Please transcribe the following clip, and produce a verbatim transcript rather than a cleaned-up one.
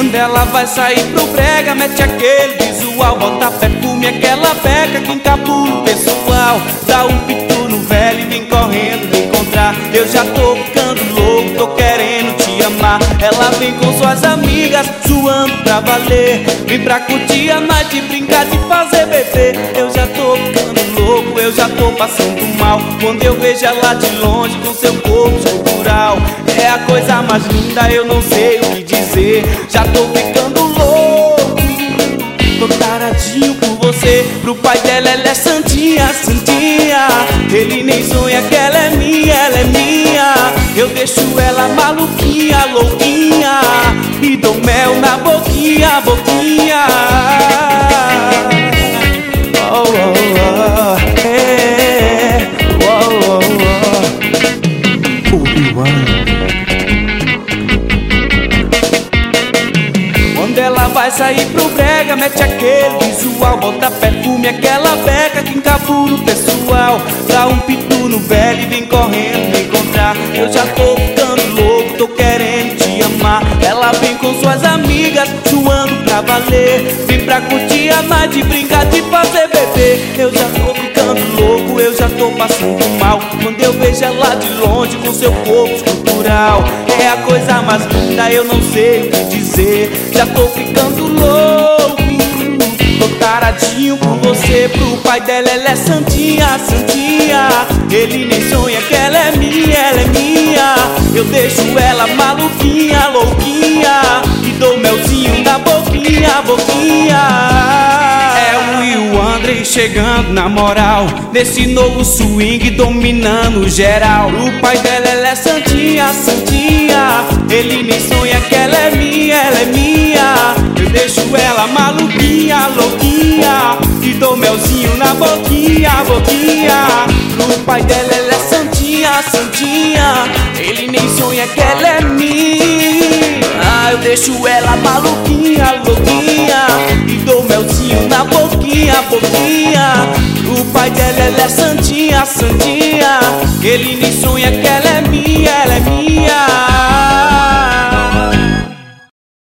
Quando ela vai sair pro brega, mete aquele visual, bota perfume, aquela beca que encapula o pessoal. Dá um pitu no velho e vem correndo me encontrar. Eu já tô ficando louco, tô querendo te amar. Ela vem com suas amigas, suando pra valer. Vem pra curtir a noite, brincar, de fazer bebê. Eu já tô ficando louco, eu já tô passando mal. Quando eu vejo ela de longe com seu corpo escultural, é a coisa mais linda, eu não sei o que dizer. Já tô ficando louco, tô taradinho por você. Pro pai dela ela é santinha, santinha. Ele nem sonha que ela é minha, ela é minha. Eu deixo ela maluquinha, louquinha, e dou mel na boquinha, boquinha. Oh, oh, oh, é. Oh, oh, oh. Obi-Wan. Quando ela vai sair pro brega, mete aquele visual, bota perfume, aquela beca que encabula o pessoal. Dá um pitu no velho e vem correndo me encontrar. Eu já tô ficando louco, tô querendo te amar. Ela vem com suas amigas, suando pra valer. Vem pra curtir a noite, brincar, de fazer bebê. Eu já tô ficando louco, eu já tô passando mal. Quando eu vejo ela de longe com seu corpo escultural, é a coisa mais linda, eu não sei o que dizer. Já tô ficando louco, tô taradinho por você. Pro pai dela ela é santinha, santinha. Ele nem sonha que ela é minha, ela é minha. Eu deixo ela maluquinha, louquinha, e dou melzinho na boquinha, boquinha. É o Will Andre chegando na moral, nesse novo swing dominando geral. O pai dela ela é santinha, santinha. Ele nem sonha que ela é minha, ela é minha. Eu deixo ela maluquinha, louquinha, e dou melzinho na boquinha, boquinha. O pai dela ela é santinha, santinha. Ele nem sonha que ela é minha. Ah, eu deixo ela maluquinha, louquinha, e dou melzinho na boquinha, boquinha. O pai dela ela é santinha, santinha. Ele nem sonha que ela é minha, ela é minha.